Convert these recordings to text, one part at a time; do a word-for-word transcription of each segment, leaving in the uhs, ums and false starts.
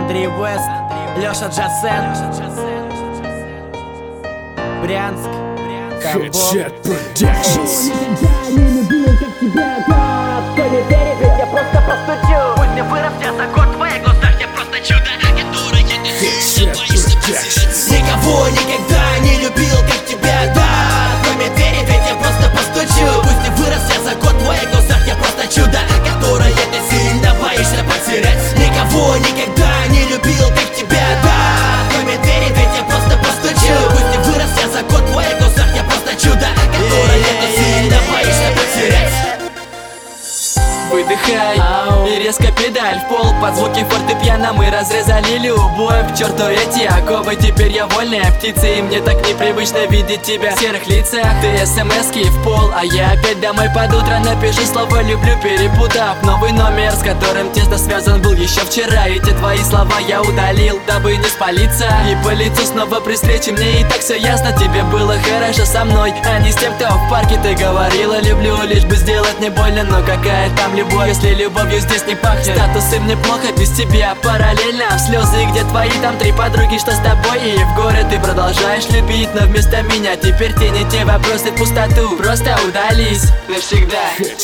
Андрей Вест, Леша Джасен, Брянск, Тамбов. Никогда не любил, как тебя, да. Кто не верит, ведь я просто постучу. Пусть не вырос я за год, в твоих глазах я просто чудо, которое ты сильно боишься потерять. Никого никогда не любил, как тебя, да. Кто не верит, ведь я просто постучу. Пусть не вырос я за год, в твоих глазах я просто чудо, которое ты сильно боишься потерять. Никого никогда не любил, как тебя, да. Кто не верит, ведь я просто постучу. Пусть не вырос я за год, в твоих глазах я просто чудо, которое ты сильно боишься потерять. Выдыхай и резко педаль в пол. Под звуки фортепиано мы разрезали любовь. К черту эти оковы, теперь я вольная птица. И мне так непривычно видеть тебя в серых лицах. Ты смс-ки в пол, а я опять домой под утро. Напиши слово люблю, перепутав новый номер, с которым тесно связан был еще вчера. Эти твои слова я удалил, дабы не спалиться. И по лицу снова при встрече мне и так все ясно. Тебе было хорошо со мной, а не с тем, кто в парке. Ты говорила люблю, лишь бы сделать мне больно. Но какая там любовь, если любовью здесь не пахнет? Статусы мне плохо без тебя, параллельно в слезы, где твои там три подруги, что с тобой. И в горе ты продолжаешь любить, но вместо меня теперь те не те вопросы в пустоту. Просто удались навсегда.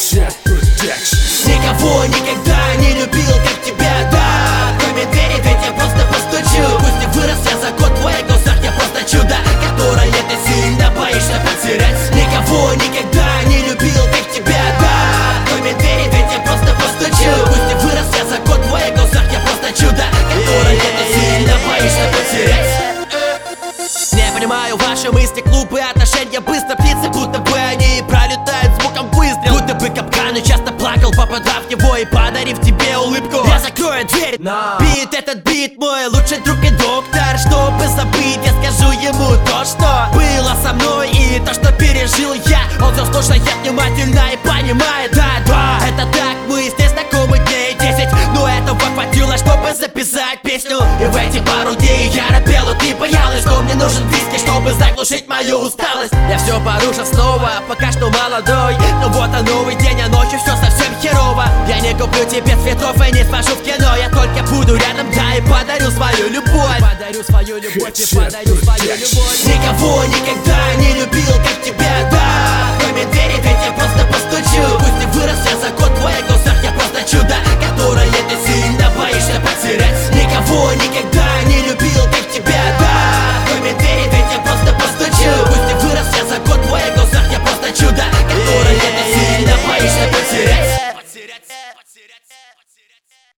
Никого никогда не любил, как тебя, да. Кто не верит, ведь я просто постучу. Пусть не вырос я за год, в твоих глазах я просто чудо, которое ты сильно боишься потерять. Никого никогда не любил, как тебя, да. Кто не верит, ведь я просто постучу. Пусть не вырос я за год, в твоих глазах я просто чудо, которое ты сильно боишься потерять. Не понимаю ваши мысли, глупые отношения, быстро птицы, будто бы они пролетают звуком выстрел. Будто бы капкан, и часто плакал, попадав в него и подарив тебе улыбку. Я закрою дверь, No. бит этот бит мой лучший друг и доктор. Чтобы забыть, я скажу ему то, что было со мной, и то, что пережил я. Он все слушает внимательно и понимает. Да, да, это так, мы здесь знакомы дней десять, но этого хватило, чтобы записать песню. И в эти пару дней я ропел, и ты боялась, что мне нужен виски, чтобы заглушить мою усталость. Я все порушил снова, пока что молодой, но вот а новый день, а ночью все совсем херово. Я не куплю тебе цветов и не свожу в кино, я только буду рядом, да, и подарю свою любовь. Подарю свою любовь и подарю свою любовь. Никого никогда не любил, как тебя, да. Кто не верит, ведь я просто постучу. Пусть не вырос я за год, в твоих глазах я просто чудо, которое ты сильно боишься потерять. Никого никогда не любил, как тебя, да. Кто не верит, ведь я просто постучу. Пусть не вырос я за год, в твоих глазах я просто чудо, которое ты сильно боишься потерять.